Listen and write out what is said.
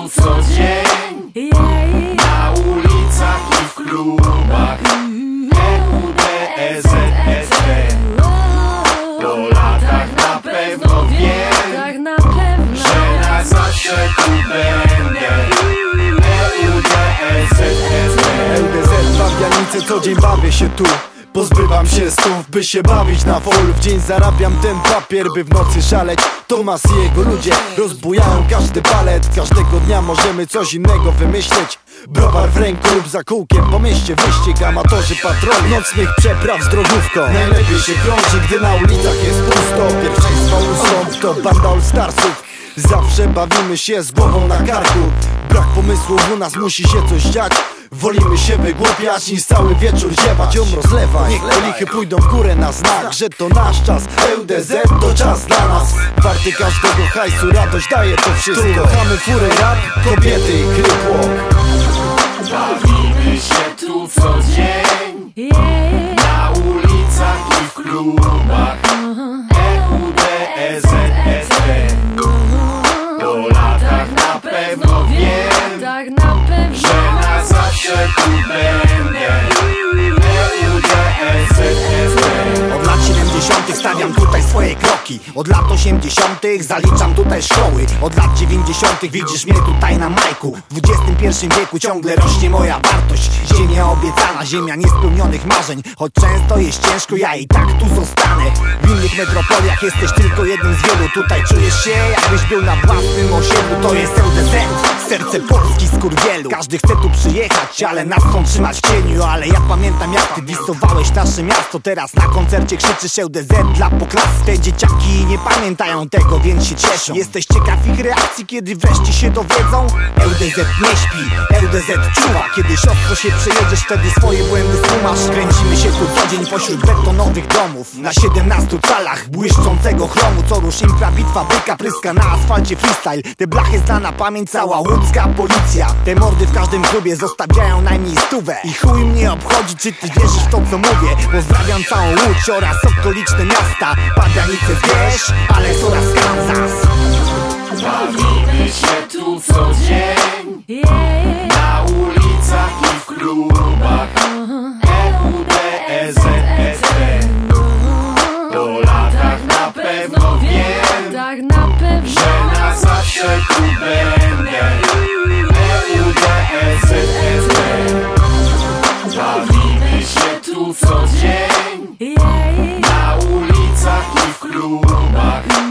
tu co dzień, na ulicach i w klubach. EUDEZSP. Po latach na pewno wiem, że na zawsze tu będę. EUDZ w Pabianice, co dzień bawię się tu. Pozbywam się stów, by się bawić na fol. W dzień zarabiam ten papier, by w nocy szaleć. Tomas i jego ludzie rozbujają każdy palet. Każdego dnia możemy coś innego wymyśleć. Browar w ręku lub za kółkiem po mieście wyścig. Amatorzy patroli nocnych przepraw z drogówką. Najlepiej się krąży, gdy na ulicach jest pusto. Pierwszeństwa ustąp to banda All Starsów. Zawsze bawimy się z głową na karku. Brak pomysłów, u nas musi się coś dziać. Wolimy się wygłupiać niż cały wieczór ziewać. Ją rozlewać, niech polichy pójdą w górę na znak, że to nasz czas. EUDZ to czas dla nas. Warty każdego hajsu, radość daje to wszystko. Tu kochamy furę, rap, kobiety i krypłok. Bawimy się tu co dzień, na ulicach i w klubach. EUDEZSP. Po latach na pewno wiem, że na zawsze tu będę. EUDEZSP. Od lat 70. stawiam tutaj swoje kroki. Od lat 80. zaliczam tutaj szkoły. Od lat 90. widzisz mnie tutaj na majku. W XXI wieku ciągle rośnie moja wartość. Ziemia obiecana, ziemia niespełnionych marzeń. Choć często jest ciężko, ja i tak tu zostanę. W innych metropoliach jesteś tylko jednym z wielu. Tutaj czujesz się, jakbyś był na własnym osiedlu. To jest EUDZ, serce Polski skurwielu. Każdy chce tu przyjechać, ale nas chcą trzymać w cieniu. Ale ja pamiętam, jak ty distowałeś nasze miasto. Teraz na koncercie krzyczysz EUDZ dla poklasy. Te dzieciaki nie pamiętają tego, więc się cieszą. Jesteś ciekaw ich reakcji, kiedy wreszcie się dowiedzą? EUDZ nie śpi, EUDZ czuwa. Kiedy siostro się przejedziesz, wtedy swoje błędy skumasz. Kręcimy się tu co dzień pośród betonowych domów. Na 17 calach błyszczącego chromu. Co rusz impra, bitwa, byka, pryska na asfalcie freestyle. Te blachy zna na pamięć cała łódzka policja. Te mordy w każdym klubie zostawiają najmniej 100. I chuj mnie obchodzi, czy ty wierzysz w to, co mówię. Pozdrawiam całą Łódź oraz okoliczne miasta. Pabianice, Zbierz, Alex oraz Kansas. Bawimy się tu co dzień, na ulicach i w klubach. EUDEZSP. Po latach na pewno wiem, że na zawsze tu będę. EUDEZSP. Bawimy się tu co dzień, na ulicach i w klubach.